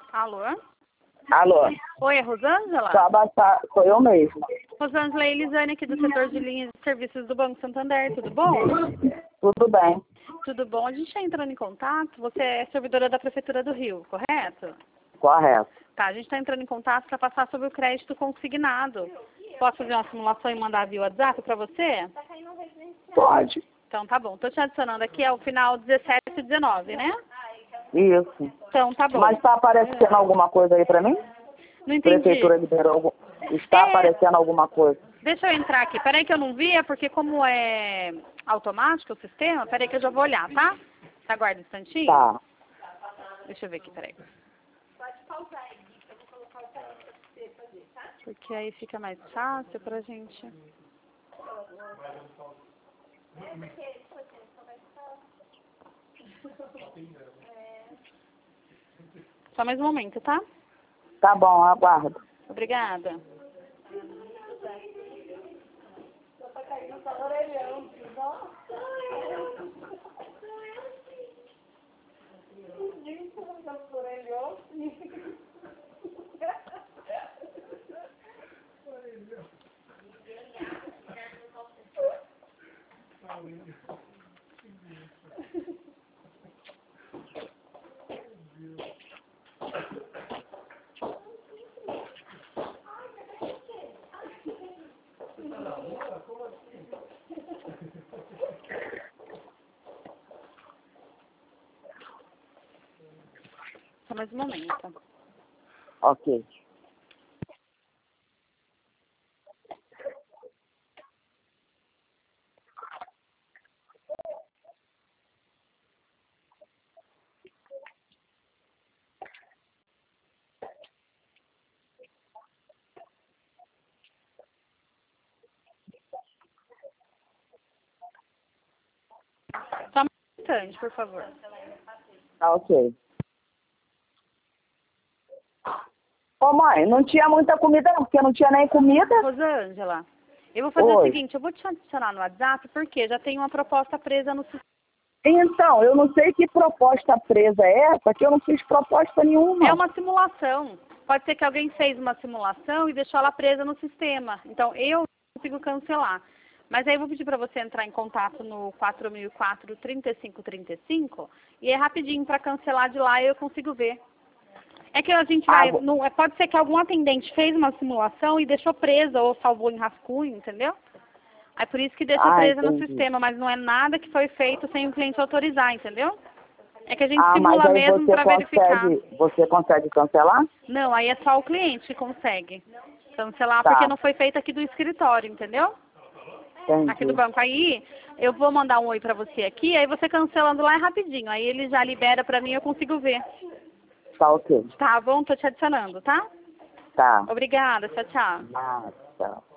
Alô? Alô? Oi, é Rosângela? Sou eu mesma. Rosângela, é Elisane aqui do setor de linhas de serviços do Banco Santander, tudo bom? Tudo bem. Tudo bom. A gente está entrando em contato, você é servidora da Prefeitura do Rio, correto? Correto. Tá, a gente está entrando em contato para passar sobre o crédito consignado. Posso fazer uma simulação e mandar via WhatsApp para você? Pode. Então tá bom. Estou te adicionando aqui, é o final 17 e 19, né? Isso. Então tá bom. Mas está aparecendo alguma coisa aí pra mim? Não entendi. Prefeitura liberou algum... Está aparecendo alguma coisa? Deixa eu entrar aqui. Peraí que eu não vi, é porque como é automático o sistema, peraí que eu já vou olhar, tá? Você aguarda um instantinho? Tá. Deixa eu ver aqui, peraí. Pode pausar aí, eu vou colocar o pra você fazer, tá? Porque aí fica mais fácil pra gente. Só mais um momento, tá? Tá bom, aguardo. Obrigada. Só mais um momento. Ok. Só mais um instante, por favor. Tá ok. Ô mãe, não tinha muita comida não, porque não tinha nem comida. Rosângela, eu vou fazer o seguinte, eu vou te adicionar no WhatsApp, porque já tem uma proposta presa no sistema. Então, eu não sei que proposta presa é essa, que eu não fiz proposta nenhuma. É uma simulação. Pode ser que alguém fez uma simulação e deixou ela presa no sistema. Então, eu não consigo cancelar. Mas aí eu vou pedir para você entrar em contato no 4004-3535 e é rapidinho para cancelar de lá e eu consigo ver. É que a gente vai... pode ser que algum atendente fez uma simulação e deixou presa ou salvou em rascunho, entendeu? É por isso que deixou presa no sistema, mas não é nada que foi feito sem o cliente autorizar, entendeu? É que a gente simula mesmo para verificar. Você consegue cancelar? Não, aí é só o cliente que consegue cancelar, porque não foi feito aqui do escritório, entendeu? Entendi. Aqui do banco. Aí eu vou mandar um oi pra você aqui, aí você cancelando lá é rapidinho. Aí ele já libera pra mim e eu consigo ver. Tá ok. Tá bom? Tô te adicionando, tá? Tá. Obrigada, tchau, tchau. Ah, tchau.